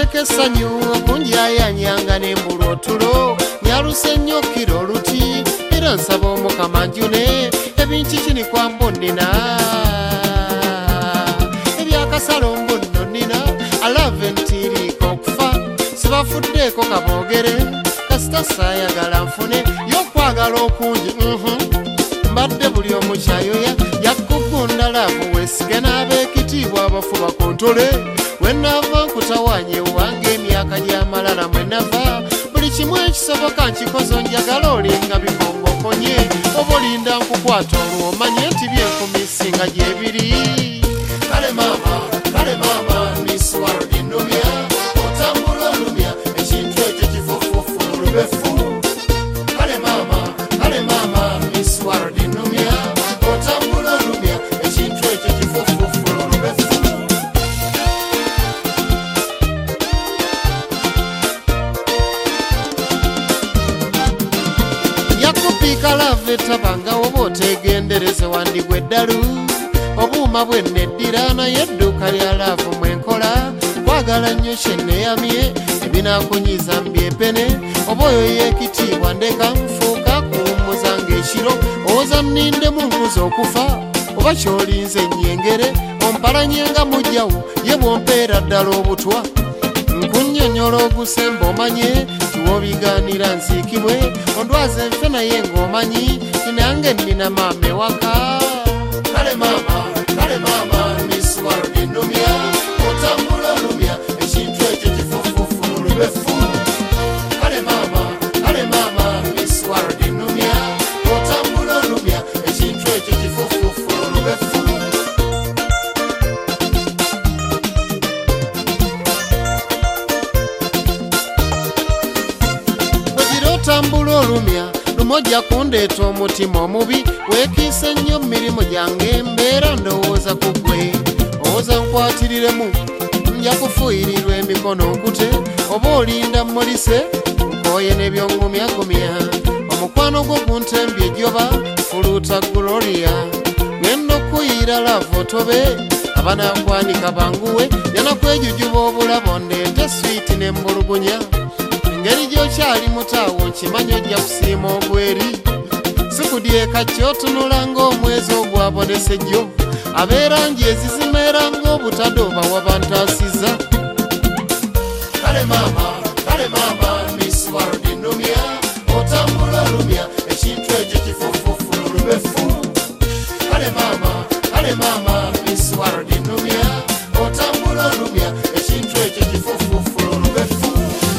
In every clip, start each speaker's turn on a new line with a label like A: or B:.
A: Naleka essanyu okunjayanyanga n'embulwa otulo nyaluse nnyo kiro oluti era nsaba Omukama njune ebintu kini kwambo nnina ebyakasalo mbunno nnina alave ntiriiko okufa sibafuddeeko kaboogere kasita saayagala nfune y'okwagala okungi mbadde buli omu kyayoya yakugunda laavu weesige n'abeekitiibwa abafu bakontole wenava nkutawanye wange emyaka gy'amalala mwenava buli kimu ekisoboka nkikozo njagala olinga bikongokonye oba olinda nkukwata olwomanye nti byenkumi singa gyebiri kale mama Miss World nnumya otambula olumya ekintu ekyo kifufufu lubefu kale mama Miss World nnumya otambula olumya ekintu ekyo kifufufu lubefu yakupiika lava etabanga oba otegendereze wandigwa eddalu obuuma bwenneddira naye edduuka lya laavu mwenkola kwagala nnyo kyenneeyamye ebinaakunyiza mbyepene oba oyo yeekitiibwa ndeka nfuuka kuwummuza ng'ekiro owoza nnindemu nkuza okufa oba ky'olinze nnyengere ompalanyenga mujjawo ye bw'ompeera ddala obutwa nkunnyonnyola ogusemba omanye tiwoobigaanira nziikibwe ondwaze nfe naye ng'omanyi tinange nnina maama ewaka kale mama Miss World nnumya otambula olumya ekintu ekyo kifufufu lubefu kale mama Miss World nnumya otambula olumya ekintu ekyo kifufufu lubefu bwegira otambula olumya lumojja kundeeta omutima omubi weekiise nnyo mirimu gyange mbeera ndowooza ku ggwe owooza nkwatiriremu nja kufuyirirwa emikono nkute oba olinda mmulise nkooye n'ebyongumyagumya omukwano gwo guntembye ejjoba fuluuta Gloria ngenda okuyira lava otobe abanaakwanika banguwe yanakwejujuba obulabo ndeete swiiti n'embulugunya engeri gy'okyali mutaawo nkimanyi ojja kusiima ogweri sikudyeka kyotunula ng'omwezi ogwabonese jjo abeerangi ezizimeera ng'obutado bawabantaasiza kale mama Miss World nnumya otambula olumya ekintu ekyo kifufufu lubefu kale mama Miss World nnumya otambula olumya ekintu ekyo kifufufu lubefu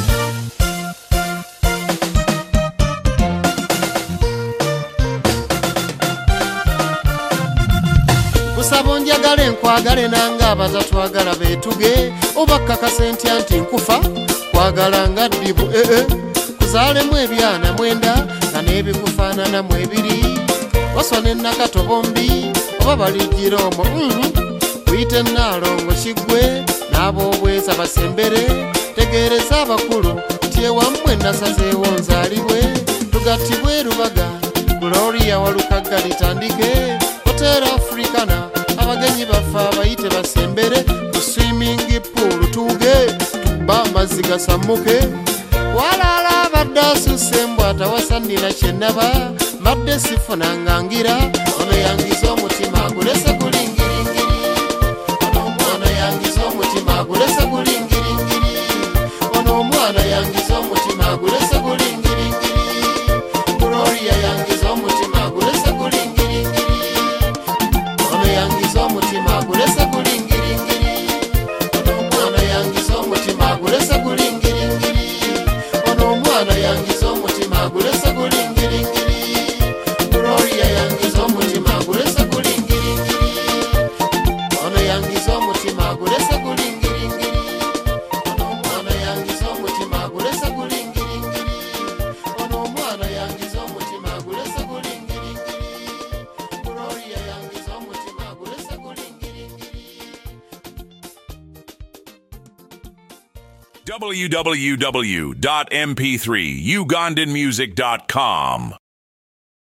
A: kusaba onjagale nkwagale nanga abatatwagala beetuge oba kakase ntya nti nkufa kwagala nga ddibu kuzaalemu ebyana mwenda nga n'ebikufaananamu ebiri waswa n'ennakato bombi oba balijjira omwo kuyita ennaalongo kiggwe n'ab'obweza basembere tegeereza abakulu nti ewammwe nasazeewo nzaalibwe tugattibwe Rubaga Gloria Walukaga litandike Hotel Africana abagenyi baffe abayite basembere ku swimming pool tuge tuba amazzi gasammuke walaala abadde asusse embwata wasannira kyennaba mbadde sifunanga ngira ono yangiza omutima agulese gulingiringiri ono omwana yangiza omutima agulese gulingiringiri ono omwana yangiza omutima agulese gulingiringiri Gloria yangiza omutima agulese gulingiringiri ono yangiza omutima agulese gulingiringiri ono omwana yangiza omutima agulese gulingiringiri ono omwana yangiza omutima agulese gulingiringiri Gloria yangiza omutima agulese gulingiringiri ono yangiza omutima agulese gulingiringiri ono omwana yangiza omutima agulese gulingiringiri ono omwana yangiza omutima agulese gulingiringiri Gloria yangiza omutima agulese gulingiringiri
B: www.mp3ugandanmusic.com